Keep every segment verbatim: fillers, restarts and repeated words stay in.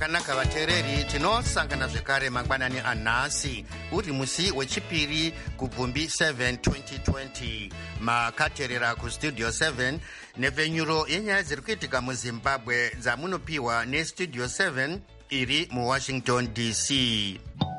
zvakanaka vateereri, tinosangana zvekare mangwanani anhasi uri musi wechipiri kubvumbi seven twenty twenty. Makateerera kustudio seven nepfenyuro yenyaya dziri kuitika muzimbabwe dzamunopiwa nestudio seven iri muwashington D C.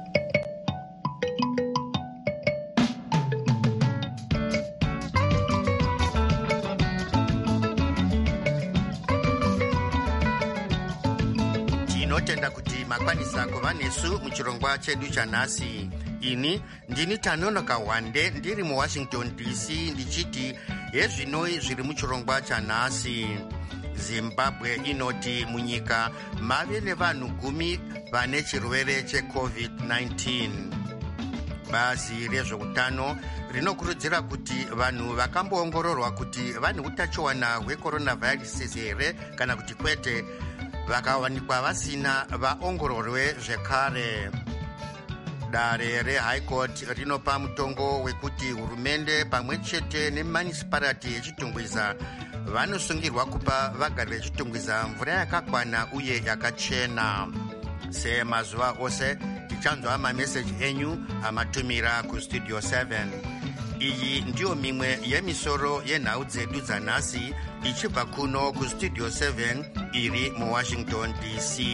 Tinotenda kuti makwanisa kuva nesu muchirongwa chedu chanhasi. Ini ndini Tanonoka Wande ndiri muwashington D C ndichiti hezvinoi zviri muchirongwa chanhasi. Zimbabwe inoti munyika mave nevanhu gumi vane chirwere checovid nineteen. Bazi rezveutano rinokurudzira kuti vanhu vakamboongororwa kuti vane utachiwana hwecoronavirus here kana kuti kwete, vakawanikwa vasina vaongororwe zvekare. Dare reHigh Court rinopa mutongo wekuti hurumende pamwe chete nemunicipality yechitungwiza vanosungirwa kupa vagari vechitungwiza mvura yakakwana uye yakachena. Semazuva ose tichanzwa mameseji enyu amatumira kustudio seven. Iyi ndiyo mimwe yemisoro yenhau dzedu dzanhasi ichibva kuno kustudio seven iri muwashington D C.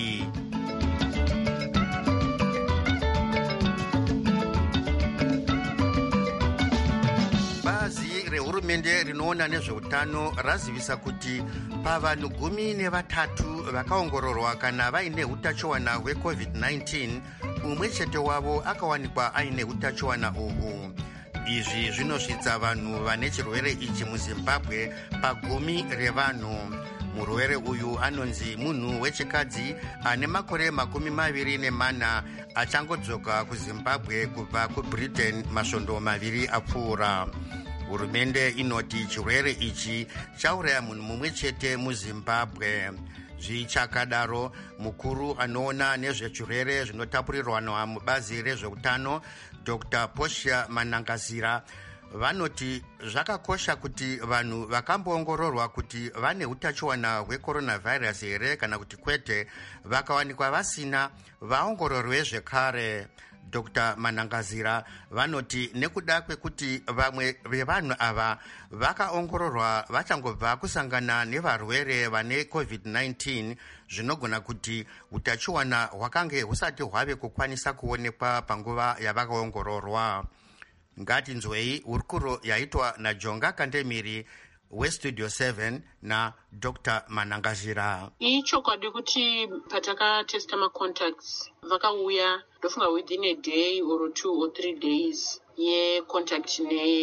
Bazi rehurumende rinoona nezveutano razivisa kuti pavanhu gumi nevatatu vakaongororwa kana vaine utachiwana hwecovid nineteen, umwe chete wavo akawanikwa aine utachiwana uhwu. Izvi zvinosvitsa vanhu vane chirwere ichi muzimbabwe pagumi revanhu. Murwere uyu anonzi munhu wechikadzi ane makore makumi maviri nemana achangodzoka kuzimbabwe kubva kubritain masvondo maviri apfuura. Hurumende inoti chirwere ichi chauraya munhu mumwe chete muzimbabwe. Zvichakadaro, mukuru anoona nezvechirwere zvinotapurirwana mubazi rezveutano Doctor Posha Manangazira vanoti zvakakosha kuti vanhu vakamboongororwa kuti vane utachiwana hwecoronavirus here kana kuti kwete, vakawanikwa vasina vaongororwe zvekare. Doctor Manangazira vanoti nekuda kwekuti vamwe vevanhu ava vakaongororwa vachangobva kusangana nevarwere vane covid nineteen, zvinogona kuti utachiwana hwakange husati hwave kukwanisa kuonekwa panguva yavakaongororwa. Ngatinzwei hurukuro yaitwa naJonga Kandemiri westudio seven na Doctor Manangazira. Ichokwadi kuti patakatesta macontacts vakauya ndofunga within a day or two or three days yecontact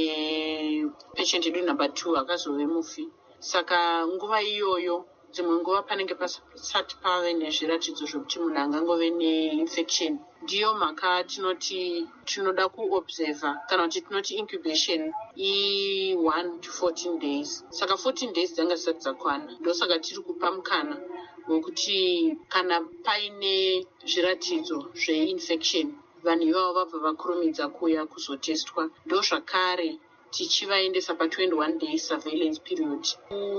nepatient edu number two akazove mufi. Saka nguva iyoyo dzimwe nguva panenge pasati pave nezviratidzo zvokuti munhu angangove neinfection, ndiyo mhaka tinoti tinoda kuobserva kana kuti tinoti incubation i one to fourteen days. Saka fourteen days dzanga zisati dzakwana, ndosaka tiri kupa mukana wekuti kana paine zviratidzo zveinfection vanhu ivavo vabva vakurumidza kuuya kuzotestwa, ndo zvakare tichivaendesa pa-twenty-one day surveillance period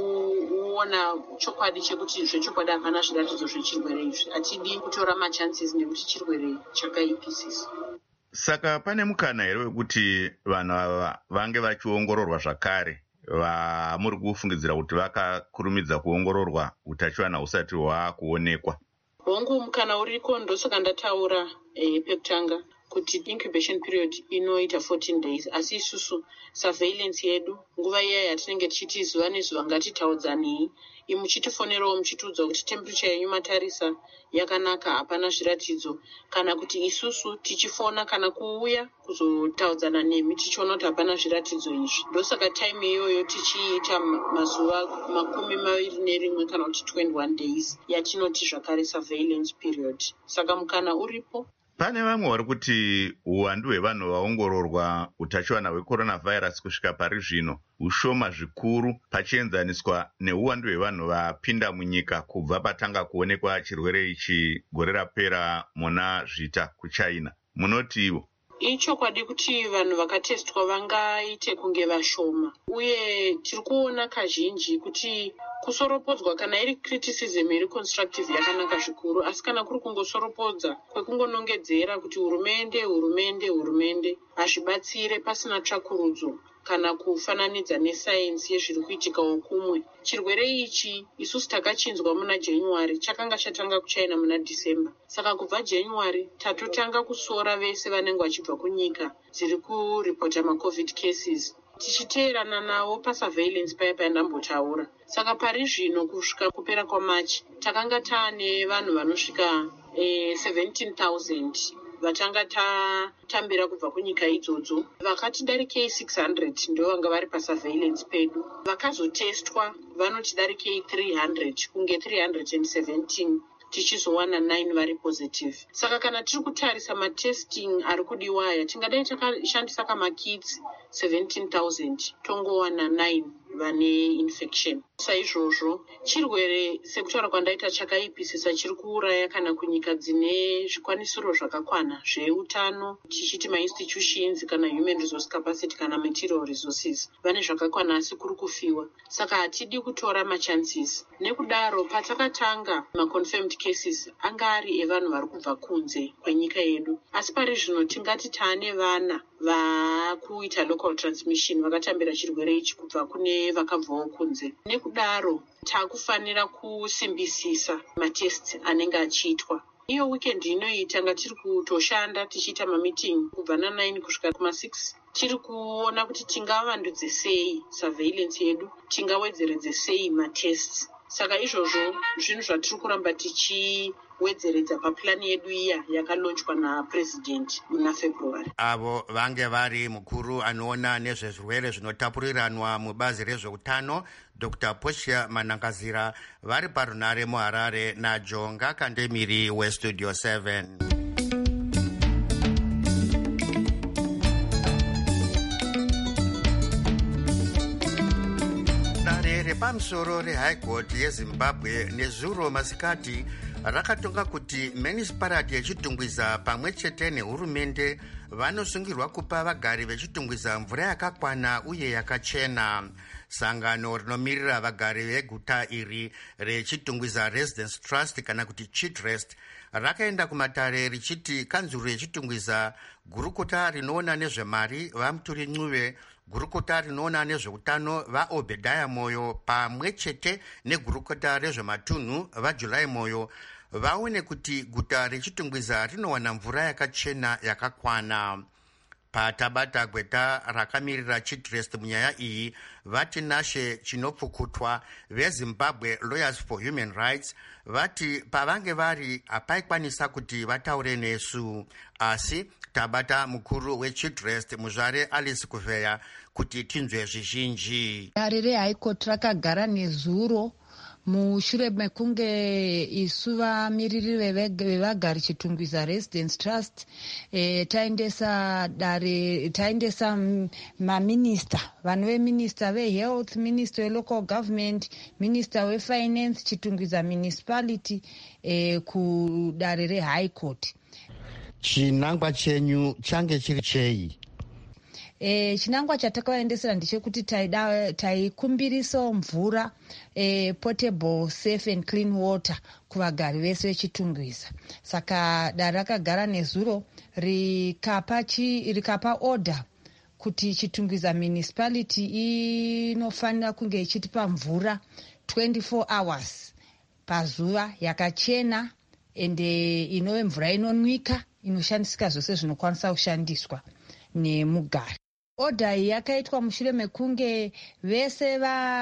kuona chokwadi chekuti zvechokwadi havana zviratidzo zvechirwere izvi. Hatidi kutora machances nekuti chirwere chakaipisisa. Saka pane mukana here wekuti vanhu ava vange vachiongororwa zvakare, vamuri kufungidzira kuti vakakurumidza kuongororwa utachiwana husati hwakuonekwa? Hongu mukana uriko, ndosaka ndataura eh, pekutanga kuti incubation period inoita fourteen days, asi isusu surveillance yedu nguva iya yatinenge tichiti zuva nezuva ngatitaudzanei, imuchitifonerawo muchitiudza kuti temperature yenyu matarisa yakanaka, hapana zviratidzo, kana kuti isusu tichifona kana kuuya kuzotaudzana nemi tichiona kuti hapana zviratidzo izvi. Ndosaka time iyoyo tichiita mazuva makumi maviri nerimwe kana kuti twenty-one days yatinoti zvakare surveillance period. Saka mukana uripo. Pane vamwe vari kuti uwandu hwevanhu vaongororwa utachiwana hwecoronavirus kusvika pari zvino ushoma zvikuru pachienzaniswa neuwandu hwevanhu vapinda munyika kubva patanga kuonekwa chirwere ichi gore rapera muna zvita kuChina. Munoti ivo? ichokwadi kuti vanhu vakatestwa vangaite kunge vashoma, uye tiri kuona kazhinji kuti kusoropodzwa kana iri criticism iri constructive yakanaka zvikuru, asi kana kuri kungosoropodza kwekungonongedzera kuti hurumende hurumende hurumende hazvibatsire pasina tsvakurudzo kana kufananidza nesayensi yezviri kuitikawo kumwe. Chirwere ichi isusu takachinzwa muna January, chakanga chatanga kuchina muna December. Saka kubva January tatotanga kusora vese vanenge vachibva kunyika dziri kuripota macovid cases, tichiteerana nawo pasurveillance paya pandambotaura. Saka pari zvino kusvika kupera kwaMarch takanga taane vanhu vanosvika eh, seventeen thousand vatanga tatambira kubva kunyika idzodzo. Vakati darikei six hundred ndo vanga vari pasurveillance pedu. Vakazotestwa vanoti darikei three hundred kunge three hundred seventeen, tichizowana nine vari positive. Saka kana tiri kutarisa matesting ari kudiwaya, tingadai takashandisa kamakits seventeen thousand tongowana nine vane infection. Saizvozvo chirwere sekutaura kwandaita chakaipisisa chiri kuuraya kana kunyika dzine zvikwanisiro zvakakwana zveutano, tichiti mainstitutions kana human resource capacity kana material resources, vane zvakakwana asi kuri kufiwa. Saka hatidi kutora machances. Nekudaro patakatanga maconfirmed cases anga ari evanhu vari kubva kunze kwenyika yedu, asi pari zvino tingati taane vana vakuita local transmission vakatambira chirwere ichi kubva kune vakabvawo kunze. Nekudaro takufanira kusimbisisa matests anenge achiitwa. Iyo weekend inoyi tanga tiri kutoshanda tichiita mameeting kubva na nine kusvika kuma six, tiri kuona kuti tingavandudze sei surveillance yedu, tingawedzeredze sei matests. Saka izvozvo zvinhu zvatiri kuramba tichiwedzeredza paplani yedu iya yakalonchwa napresident muna February. Avo vange vari mukuru anoona nezvezvirwere zvinotapuriranwa mubazi rezveutano Doctor Portia Manangazira, vari parunare muHarare naJonga Kandemiri weStudio seven. Pamusoro reHigh Court yeZimbabwe nezuro masikati rakatonga kuti municipality yechitungwiza pamwe chete nehurumende vanosungirwa kupa vagari vechitungwiza mvura yakakwana uye yakachena. Sangano rinomirira vagari veguta iri rechitungwiza Residence Trust kana kuti Chitrest rakaenda kumatare richiti kanzuro yechitungwiza, gurukota rinoona nezvemari vaMuturi Ncube, gurukota rinoona nezveutano vaObedaya Moyo pamwe chete negurukota rezvematunhu vaJulai Moyo vaone kuti guta rechitungwiza rinowana mvura yakachena yakakwana. Patabata gweta rakamirira Chitrest munyaya iyi vati Nashe Chinopfukutwa veZimbabwe Lawyers for Human Rights vati pavange vari hapaikwanisa kuti vataure nesu, asi tabata mukuru weChitrest muzvare Alice Kuveya kuti tinzwe zvizhinji. Dare reHigh Court rakagara nezuro mushure mekunge isu vamiriri vevagari chitungwiza Residence Trust e, taendesa dare taendesa maminista, vanhu veminista vehealth, minister welocal government, minister wefinance, chitungwiza municipality e, kudare reHigh Court. Chinangwa chenyu change chiri chei? E, chinangwa chatakaendesera ndechekuti taikumbirisa mvura e, potable safe and clean water kuvagari vese vechitungwiza. Saka dare rakagara nezuro rikapa, chi, rikapa order kuti chitungwiza municipality inofanira kunge ichitipa mvura twenty-four hours pazuva yakachena ende inove mvura inonwika inoshandisika zvose zvinokwanisa kushandiswa nemugari. Oda iyi yakaitwa mushure mekunge vese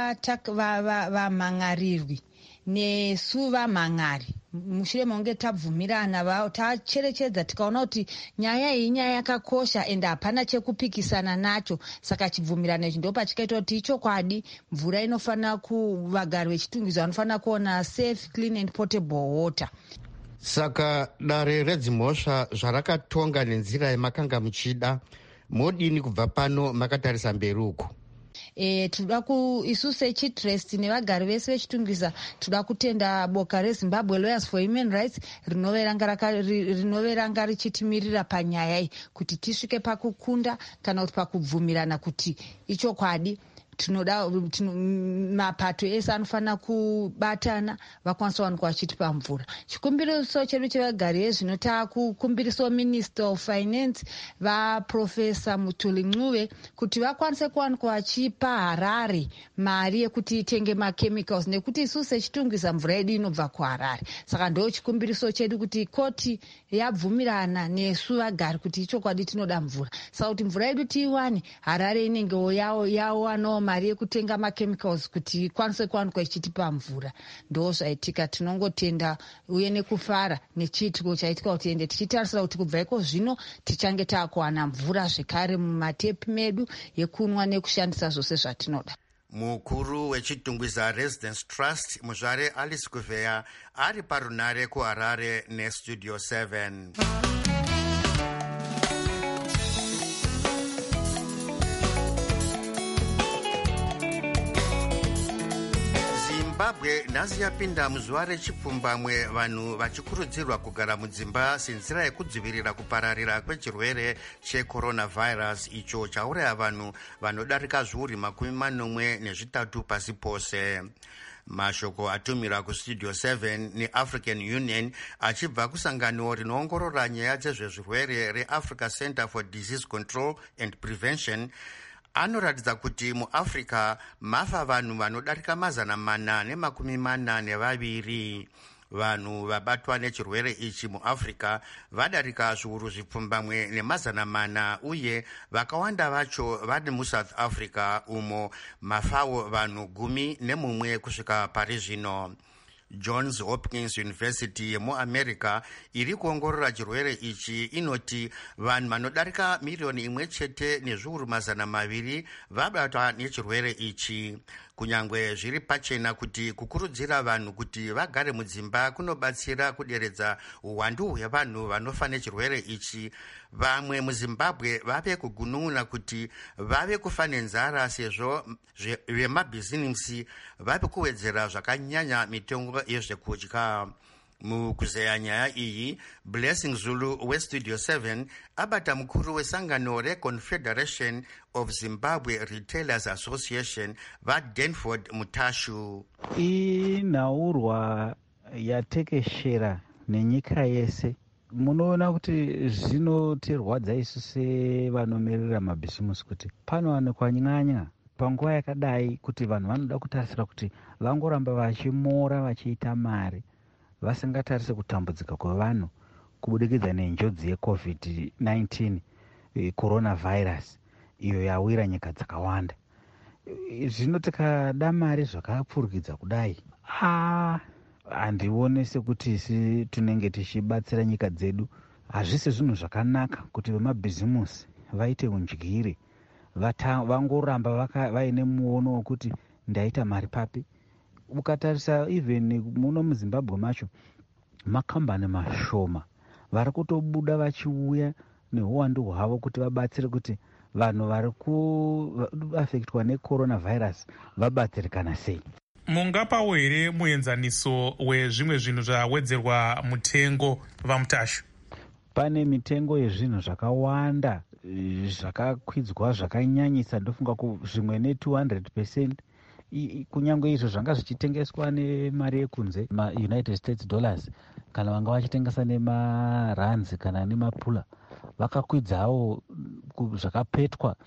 vamhangarirwi nesu vamhangari mushure mekunge tabvumirana tacherechedza tikaona kuti nyaya iyi nyaya yakakosha ende hapana chekupikisana nacho. Saka chibvumirano ichi ndopachikaita kuti ichokwadi mvura inofanira kuvagari vechitungwiza vanofanira kuona safe, clean and potable water. Saka dare redzimhosva zvarakatonga nenzira yamakanga muchida, modini kubva pano makatarisa mberi uku? e, tinoda ku isu sechitrust nevagari vese vechitungisa tinoda kutenda boka reZimbabwe Lawyers for Human Rights rinoveranga richitimirira panyaya iyi kuti tisvike pakukunda kana kuti pakubvumirana kuti ichokwadi tinoda mapato ese anofanira kubatana vakwanisa wanikwa vachitipa mvura. Chikumbiriso chedu chevagari vezvino takukumbirisawo Minister of Finance vaProfesa Mutuli Ncube kuti vakwanise kuwanikwa vachipa Harare mari yekuti itenge machemicals nekuti isusu sechitungisa mvura yedu inobva kuHarare. Saka ndo chikumbiriso chedu kuti koti yabvumirana nesu vagari kuti ichokwadi tinoda mvura. Saka kuti mvura yedu tiiwane Harare inenge yawanawo mari yekutenga machemicals kuti ikwanise kuwanikwa ichitipa mvura. Ndo zvaitika, tinongotenda uye nekufara nechiitiko chaitika kuti ende tichitarisira kuti kubva iko zvino tichange taakuwana mvura zvekare mumatepi medu yekunwa nekushandisa zvose zvatinoda. Mukuru wechitungwiza Residence Trust Muzvare Alice Kuveya ari parunare kuHarare neStudio seven. Zimbabwe nhasi yapinda muzuva rechipfumbamwe vanhu vachikurudzirwa kugara mudzimba senzira yekudzivirira kupararira kwechirwere checoronavirus icho chauraya vanhu vanodarika zviuru makumi manomwe nezvitatu pasi pose. Mashoko atumira kuStudio seven neAfrican Union achibva kusangano rinoongorora nyaya dzezvezvirwere reAfrica Center for Disease Control and Prevention anoratidza kuti muAfrica mafa vanhu vanodarika mazana mana nemakumi mana nevaviri. Vanhu vabatwa nechirwere ichi muAfrica vadarika zviuru zvipfumbamwe nemazana mana uye vakawanda vacho vari muSouth Africa umo mafawo vanhu gumi nemumwe kusvika pari zvino. Johns Hopkins University yemuAmerica iri kuongorora chirwere ichi inoti vanhu vanodarika milioni imwe chete nezviuru mazana maviri vabatwa nechirwere ichi. Kunyangwe zviri pachena kuti kukurudzira vanhu kuti vagare mudzimba kunobatsira kuderedza uwandu hwevanhu vanofa nechirwere ichi, vamwe muZimbabwe vave kugunun'una kuti vave kufa nenzara sezvo vemabhizinisi vave kuwedzera zvakanyanya mitengo yezvekudya. Mukuzeya nyaya iyi, Blessing Zulu weStudio seven abata mukuru wesangano reConfederation of Zimbabwe Retailers Association vaDanford Mutashu. Inhaurwa yatekeshera nenyika yese. Munoona kuti zvinotirwadza isu sevanomirira mabhizimusi kuti panowanikwa nyanya panguva yakadai kuti vanhu vanoda kutarisira kuti vangoramba vachimora vachiita mari vasingatarise kutambudzika kwevanhu kubudikidza nenjodzi yecovid nineteen coronavirus iyo yawira nyika dzakawanda. Zvino tikada mari zvakapfurikidza kudai, ah handione sekuti isi tunenge tichibatsira nyika dzedu. Hazvisi zvinhu zvakanaka kuti vemabhizimusi vaite undyire, vangoramba vaine muono wekuti ndaita mari papi. Ukatarisa even muno muZimbabwe macho makambani mashoma vari kutobuda vachiuya neuwandu hwavo kuti vabatsire kuti vanhu vari kuafektwa necoronavirus vabatsirikana sei. Mungapawo here muenzaniso wezvimwe zvinhu zvawedzerwa mutengo vaMutashu? Pane mitengo yezvinhu zvakawanda zvakakwidzwa zvakanyanyisa, ndofunga zvimwe ne two hundred percent. Kunyange izvo zvanga zvichitengeswa nemari yekunze maUnited States dollars kana vanga vachitengesa nemarands kana nemapula vakakwidzawo zvakapetwa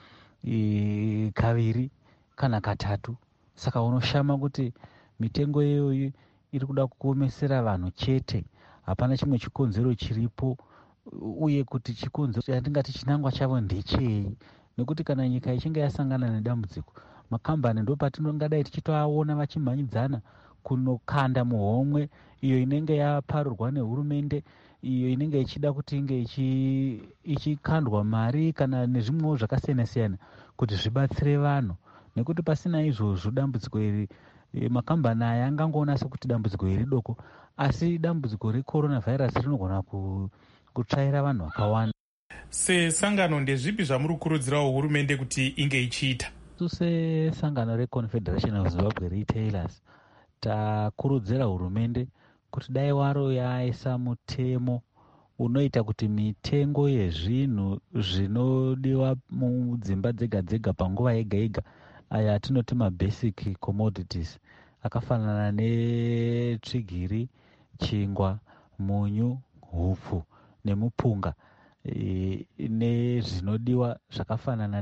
e, kaviri kana katatu. Saka unoshama kuti mitengo iyoyi iri kuda kukomesera vanhu chete, hapana chimwe chikonzero chiripo, uye kuti chikonzero chatingati chinangwa chavo ndechei, nekuti kana nyika ichinge yasangana nedambudziko makambani ndo patinongadai tichitoaona vachimhanyidzana kunokanda muhomwe iyo inenge yaparurwa nehurumende, iyo inenge ichida kuti inge ichikandwa mari kana nezvimwewo zvakasiyana-siyana kuti zvibatsire vanhu. Nekuti pasina izvozvo dambudziko iri makambani aya angangoona sekuti dambudziko iri doko, asi dambudziko recoronavirus rinogona kutsvaira vanhu vakawanda. Sesangano ndezvipi zvamuri kukurudzirawo hurumende kuti inge ichiita? isu sesangano reconfederation of Zimbabwe retailers takurudzira hurumende kuti dai waro yaisa mutemo unoita kuti mitengo yezvinhu zvinodiwa mudzimba dzega dzega panguva yega yega aya atinoti mabasic commodities akafanana netsvigiri, chingwa, munyu, hupfu nemupunga e, nezvinodiwa zvakafanana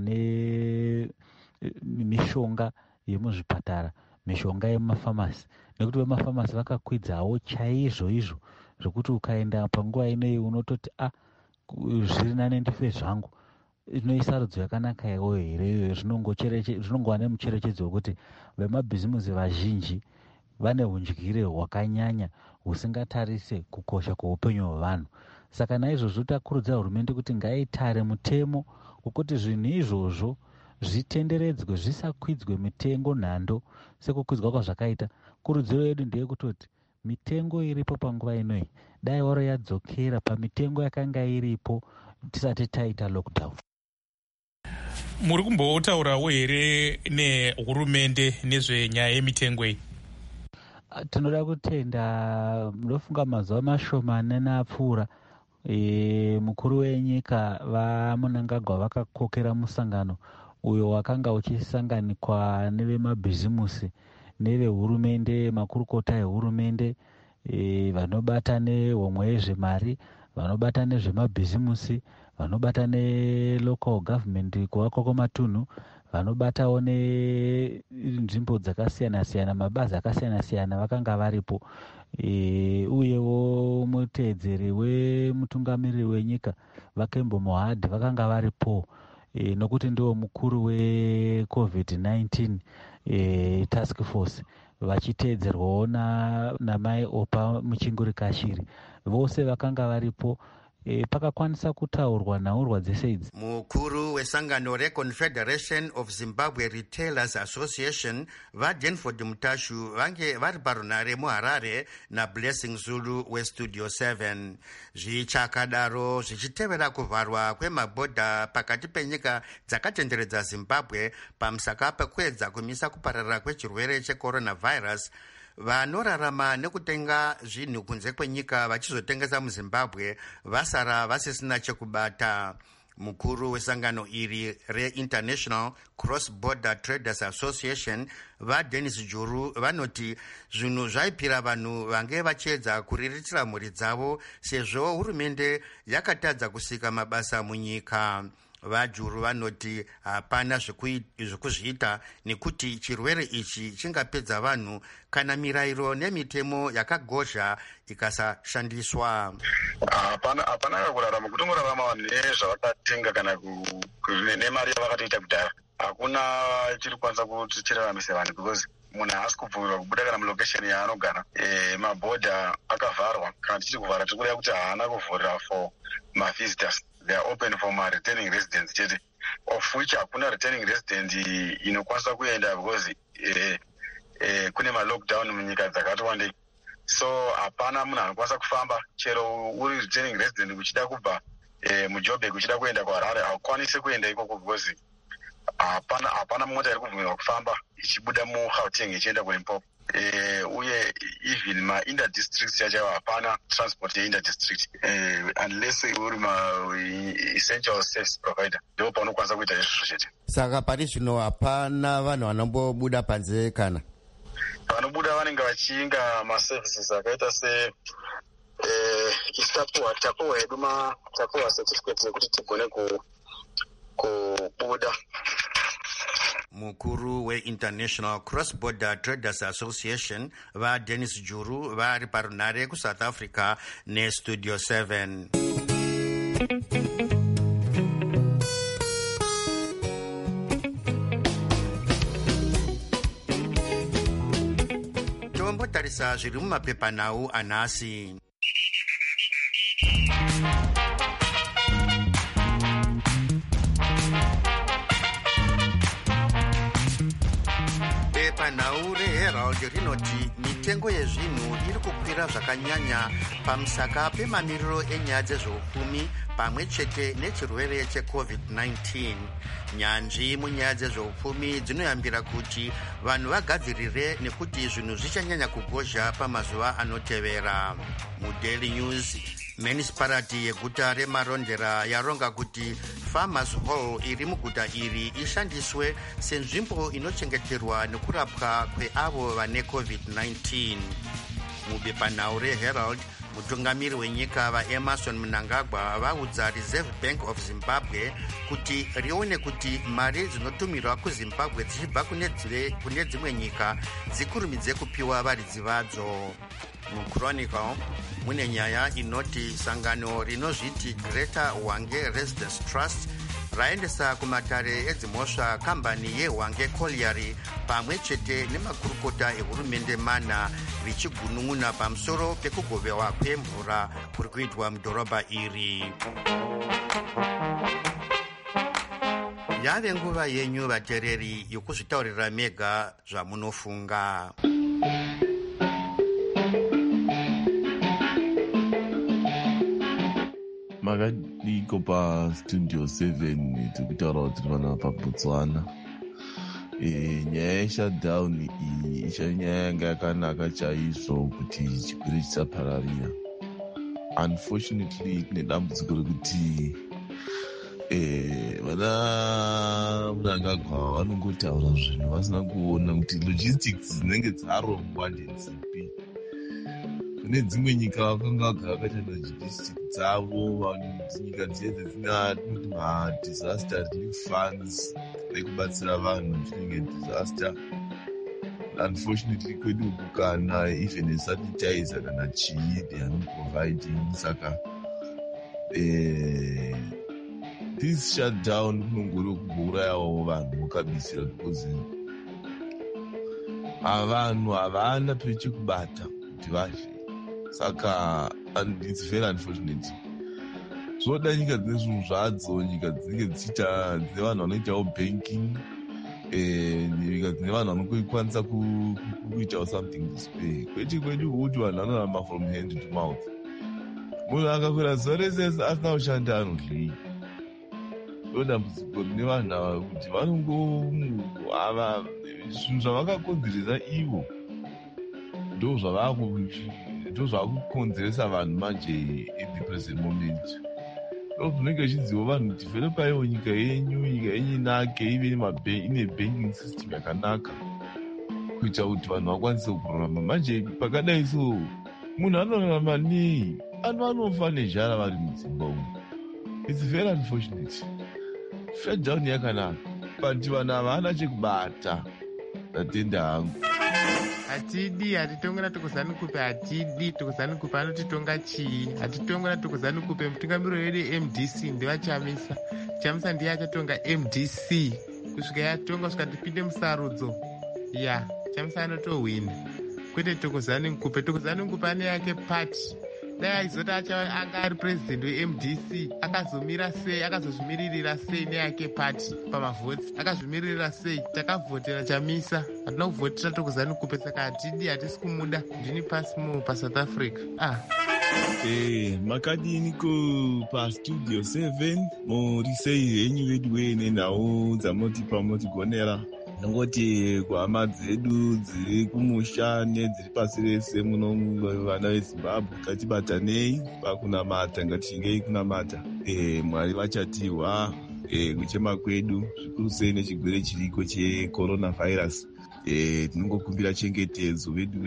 nemishonga yemuzvipatara, mishonga yemumafamasi, nekuti vemafamasi vakakwidzawo chaizvo izvo zvokuti ukaenda panguva inoyi unototi a zviri nane ndife zvangu. Inoisa rudzo yakanaka iwo here, zvinongova nemucherechedzo wekuti vemabhizimusi vazhinji vane hundyire hwakanyanya husingatarise kukosha kweupenyu hwevanhu. Saka naizvozvo takurudzira hurumende kuti ngaitare mutemo wekuti zvinhu izvozvo zvitenderedzwe, zvisakwidzwe mitengo nhando sekukwidzwa kwazvakaita. Kurudziro yedu ndeyekutoti mitengo iripo panguva inoyi dai waro yadzokera pamitengo yakanga iripo tisati taita lockdown. Muri kumbotaurawo here nehurumende nezvenyaya yemitengo iyi? Tinoda kutenda, munofunga mazuva mashomane napfuura e, mukuru wenyika vaMunangagwa vakakokera musangano uyo wakanga uchisanganikwa nevemabhizimusi nevehurumende, makurukota ehurumende, e, vanobata nehomwe yezvemari, vanobata nezvemabhizimusi, vanobata nelocal government kuvakwa kwematunhu, vanobatawo nenzvimbo dzakasiyana siyana, mabazi akasiyana siyana vakanga varipo. E, uyewo muteedzeri wemutungamiriri wenyika vaKembo Mohadi vakanga varipo, e, nokuti ndiwo mukuru wecovid nineteen e, task force vachiteedzerwawo namai Opa Muchinguri Kashiri, vose vakanga varipo. E, pakakwanisa kutaurwa nhaurwa dzese idzi. Mukuru wesangano reConfederation of Zimbabwe Retailers Association vaDenford Mutashu vange vari parunare muHarare naBlessing Zulu weStudio seven. Zvichakadaro zvichitevera kuvharwa kwemabhodha pakati penyika dzakatenderedza Zimbabwe pamusaka pekuedza kumisa kupararira kwechirwere checoronavirus, vanorarama nekutenga zvinhu kunze kwenyika vachizotengesa muZimbabwe vasara vasisina chekubata. Mukuru wesangano iri reInternational Cross Border Traders Association vaDenis Juru vanoti zvinhu zvaipira vanhu vange vachiedza kuriritira mhuri dzavo sezvo hurumende yakatadza kusika mabasa munyika. VaJuru vanoti hapana zvekuzviita nekuti chirwere ichi chingapedza vanhu kana mirayiro nemitemo yakagozha ikasashandiswa. Hapana hapana kurarama kutongorarama nezvavakatenga kana nemari yavakatoita kudhara. Hakuna chiri kwanisa kuti chiraramise vanhu because munhu haasi kubvumirwa kubuda kana mulocation yaanogara. E, mabhodha akavharwa, kana tichiri kuvhara tiri kureva kuti haana kuvhurira for mavisitors. They are open for my returning residents chete, of which hakuna returning resident inokwanisa kuenda because eh, eh, kune ma-lockdown munyika dzakati wandei. So hapana munhu anokwanisa kufamba chero uri returning resident kuchida kubva eh, muJoburg kuchida kuenda kuHarare haukwanisi kuenda ikoko because hapana hapana mota iri kubvumirwa kufamba ichibuda muGauteng ichienda kuLimpopo. Uh, uye even ma inter districts yacho hapana transport ye inter district uh, unless uri ma essential service provider ndio paunokwanisa kuita izvozvo chete. Saka pari zvino hapana vanhu vanombobuda panze kana vanobuda vanenge vachinga maservices akaita se uh, isapuwa tapuwa yedu ma tapuwa certificates ekuti tigone kubuda. Mukuru weInternational Cross Border Traders Association vaDenis Juru vari parunare kuSouth Africa neStudio seven. Tombotarisa zviri mumapepanhau anhasi. Pepanhau Herald rinoti mitengo yezvinhu iri kukwira zvakanyanya pamusaka pemamiriro enyaya dzezveupfumi pamwe chete nechirwere checovid nineteen. Nyanzvi munyaya dzezveupfumi dzinoyambira kuti vanhu vagadzirire nekuti zvinhu zvichanyanya kugozha pamazuva anotevera. MuDaily News, municipality yeguta remarondera yaronga kuti Farmers Hall iri muguta iri ishandiswe senzvimbo inochengeterwa nekurapwa kweavo vane covid nineteen. Mubepanhau reHerald, mutungamiri wenyika vaEmerson Mnangagwa vaudza Reserve Bank of Zimbabwe kuti rione kuti mari dzinotumirwa kuZimbabwe dzichibva kune dzimwe nyika dzikurumidze kupiwa varidzi vadzo. MuChronicle mune nyaya inoti sangano rinozviti Greater Hwange Residence Trust raendesa kumatare edzimhosva kambani yeHwange Colliery pamwe chete nemakurukota ehurumende mana richigunun'una pamusoro pekugovewa kwemvura kuri kuitwa mudhorobha iri. Yave nguva yenyu vatereri yokuzvitaurira mega zvamunofunga. Makadiko pa studio seven tikutaura kuti vana paBotswana. E, nyaya yeshutdown iyi ichanyaya yanga yakanaka chaizvo kuti chirwere chisapararira. Unfortunately kune dambudziko rekuti eh vana Mnangagwa vanongotaura zvinhu vasina kuona kuti logistics dzinenge dzarongwa ndedzipi. Kune dzimwe nyika vakanga vagara logistics dzavo, nyika dziye dzina ma-disaster relief funds ekubatsira vanhu during a disaster. Unfortunately kwedu kana even a sanitizer kana chii they are not providing. Saka eh this shutdown kunongori kuurayavo vanhu mukabisira because vanhu havana pechekubata kuti vazve. Saka and it's very unfortunate. Zvoda nyika dzine zvinhu zvadzo, nyika dzinenge dzichita dzine vanhu vanoitawo banking, eh nyika dzine vanhu vanokwanisa kuitawo something this way. Kwete kwedu kuti vanhu vanoramba from hand to mouth. Munhu akakwira zuva rese asina kushanda anodlii. Ndodambudziko rine vanhu ava kuti vanongo ava zvinhu zvavakakonzeresa ivo ndo zvavakukonzeresa vanhu manje in the present moment. Ndo zvinenge zvidziwa vanhu kuti developaiwo nyika yenyu, nyika yenyu inake, ive ine banking system yakanaka kuita kuti vanhu vakwanise kurarama. Manje pakadai so munhu anorarama nei? Anhu anofa nezhara vari mudzimba umu. It's very unfortunate. Shutdown yakanaka but vanhu havana chekubata. Ndatenda hangu. Hatidi, hatitongona tokozani kupe hatidi, tokozani kupe anotitonga chii, hatitongona tokozani kupe mutungamiro wedu M D C ndiva Chamisa. Chamisa ndiye achatonga M D C kusvika yatonga kusvika tipinde musarudzo. Ya, Chamisa anotohwina. Kwete tokozani kupe, tokozani kupe ane yake party. Dai aizoti anga ari president we-M D C akazomira sei, akazozvimiririra sei neyake party pamavhoti, akazvimiririra sei. Takavhotera Chamisa, hatina kuvhotera tokozani kupe, saka hatidi, hatisi kumuda. Ndini pasi mu paSouth Africa. Ah. Eh, makadini ko pa studio seven muri sei henyu vedu wene nawo dzamotipa motigonera. Nongoti kuhama dzedu dziri kumusha nedziri pasi rese muno vana veZimbabwe ngatibatanei pakunamata, ngatichinge kunamata. Eh, Mwari vachatirwa eh kuchema kwedu zvikuru sei nechigwere chiriko checoronavirus. Eh tinongokumbira chengetedzo vedu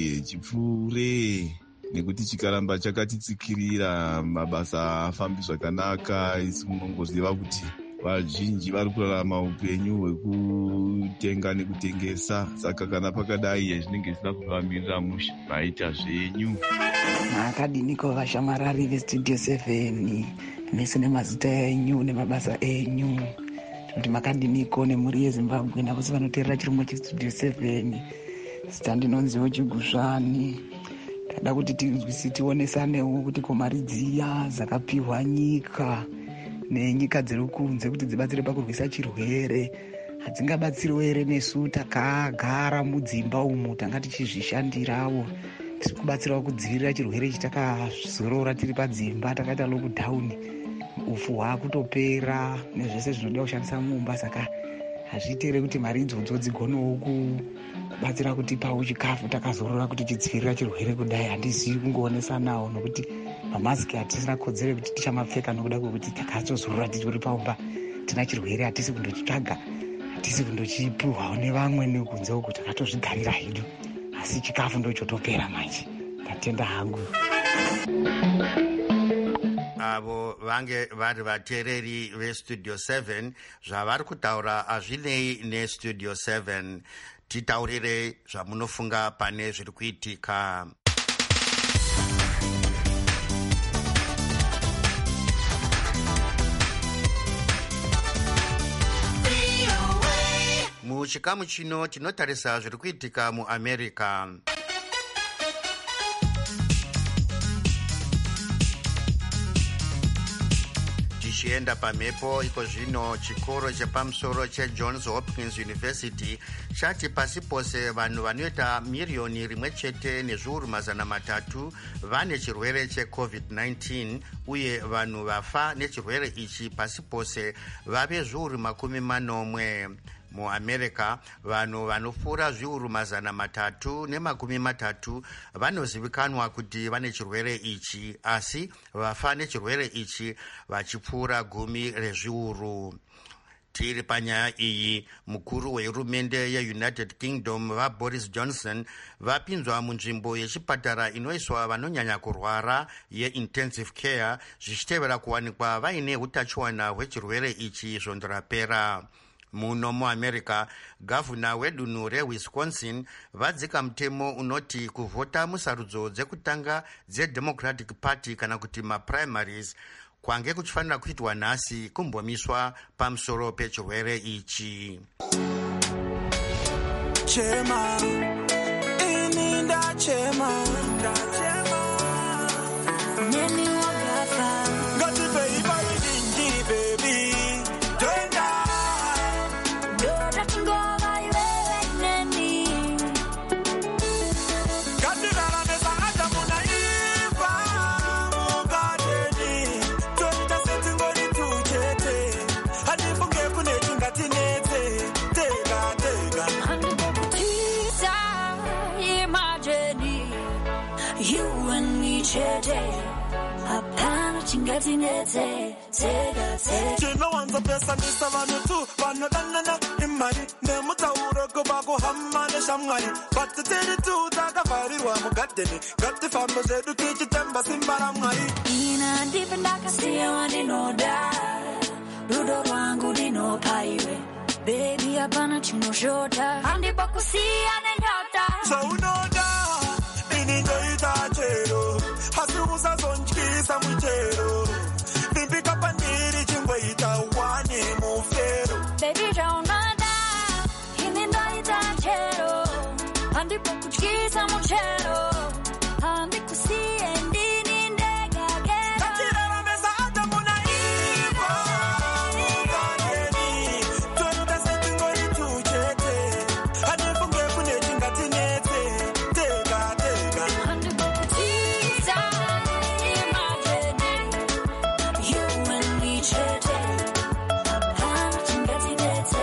chipfure nekuti chikaramba chakatitsikirira mabasa afambi zvakanaka. Isi munongoziva kuti vazhinji vari kurarama upenyu hwekutenga nekutengesa. Saka kana pakadai yazvinenge zvisina kuvamiririra musha maita zvenyu. Makadiniko vashamarari vestudio seven mese nemazita enyu nemabasa enyu. Kuti makadiniko nemhuri yeZimbabwe navose vanoteerera chirongwa chestudio seven. Zita ndinonziwo Chigusvani. Ndada kuti tinzwisi tionesanewo kuti komari dziya dzakapiwa nyika nenyika dziri kunze kuti dzibatsire pakurwisa chirwere hadzingabatsiriwo here nesu takagara mudzimba umu tanga tichizvishandirawo tiri kubatsirawo kudzivirira chirwere ichi takazorora tiri padzimba takaita lockdown. Ufu hwakutopera nezvese zvinoda kushandisa mumba, saka hazviiti here kuti mari idzodzo dzigonewo kubatsira kutipawo chikafu takazorora kuti tidzivirira chirwere kudai. Handizivi kungoonesa nawo nokuti mamasiki hatisina kodzero kuti tichamapfeka nokuda kwekuti takazozorora tichiri paumba tina chirwere. Hatisi kundochitsvaga, hatisi kundochipuhwawo nevamwe nekunze uku, takatozvigarira hedu, asi chikafu ndochotopera manje. Ndatenda hangu. avo vange vari vateereri vestudio seven. zvavari kutaura hazvinei nestudio seven. Titaurire zvamunofunga pane zviri kuitika. Muchikamu chino tinotarisa zviri kuitika muAmerica. Tichienda pamhepo iko zvino chikoro chepamusoro cheJohns Hopkins University chati pasi pose vanhu vanoita miriyoni rimwe chete nezviuru mazana matatu vane chirwere checovid nineteen uye vanhu vafa nechirwere ichi pasi pose vave zviuru makumi manomwe. MuAmerica vanhu vanopfuura zviuru mazana matatu nemakumi matatu vanozivikanwa kuti vane chirwere ichi, asi vafa nechirwere ichi vachipfuura gumi rezviuru. Tiri panyaya iyi, mukuru wehurumende yeUnited Kingdom vaBoris Johnson vapinzwa munzvimbo yechipatara inoiswa vanonyanya kurwara yeintensive care zvichitevera kuwanikwa vaine utachiwana hwechirwere ichi svondo rapera. Muno muAmerica, gavhuna wedunhu reWisconsin vadzika mutemo unoti kuvhota musarudzo dzekutanga dzeDemocratic Party kana kuti maprimaries kwange kuchifanira kuitwa nhasi kumbomiswa pamusoro pechirwere ichi. Chema, ini ndachema, ndachema, neni wagafa, ngati peipa wijinji baby. Chinowanza pesa nisa vanu tu vanodanana imari nemutauro kuba kuhamba neshamwari vatitiri tu takavharirwa mugadheni ngatifambe zvedu tichitemba simba ramwari. Ina ndipe ndakasiya wandinoda rudo rwangu rinopa iwe bebi hapana chinoshota handipo kusiya nenyota zvaunoda ini ndoita chero asi usazondyisa muchero vimbika pandiri chingoita wani mufero bebi zvaunada ini ndoita chero handipo kudyisa muchero handikusiye ndini ndegagero ngatireramesa adamu na Eva mugadheni toita setingori tuchete handifunge kune chingatinetse tega tega handikukutiza imagine you and me chete hapana chingatinetse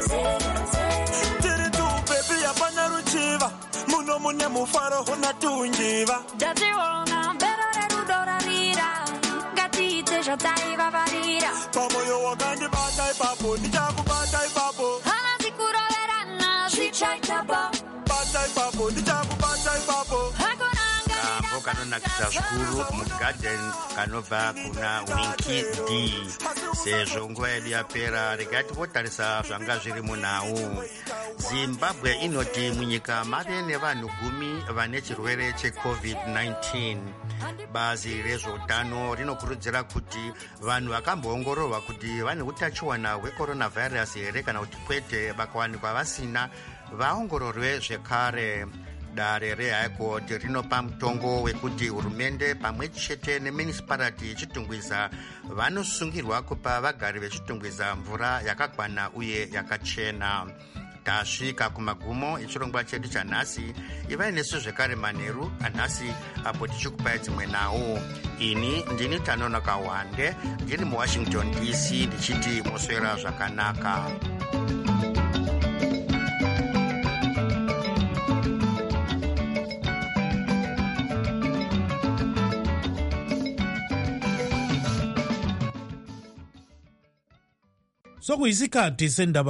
tiri tu baby hapana ruchiva muno mune mufaro huna tunjiva ndationa mbero rerudo rarira ngatiite zvataivavarira pamoyo wakandibata ipapo ndichakubata ipapo hana zikuroverana zvichaitapa bata ipapo ndichakubata ipapo kambo kanonakisa zvikuru mugarden kanobva kuna Winky D. Sezvo nguva yedu yapera, regai tigotarisa zvanga zviri munhau. Zimbabwe inoti munyika mave nevanhu gumi vane chirwere checovid nineteen. Bazi rezveutano rinokurudzira kuti vanhu vakamboongororwa kuti vane utachiwana hwecoronavirus here kana kuti kwete vakawanikwa vasina vaongororwe zvekare. dare rehigh court rinopa mutongo wekuti hurumende pamwe chete nemunicipality yechitungwiza vanosungirwa kupa vagari vechitungwiza mvura yakakwana uye yakachena. Tasvika kumagumo echirongwa chedu chanhasi. Ivai nesu zvekare manheru anhasi apo tichikupai dzimwe nawo. Ini ndini Tanona Kawande ndiri muWashington D C ndichiti muswera zvakanaka. Sokuyisikhathi sendaba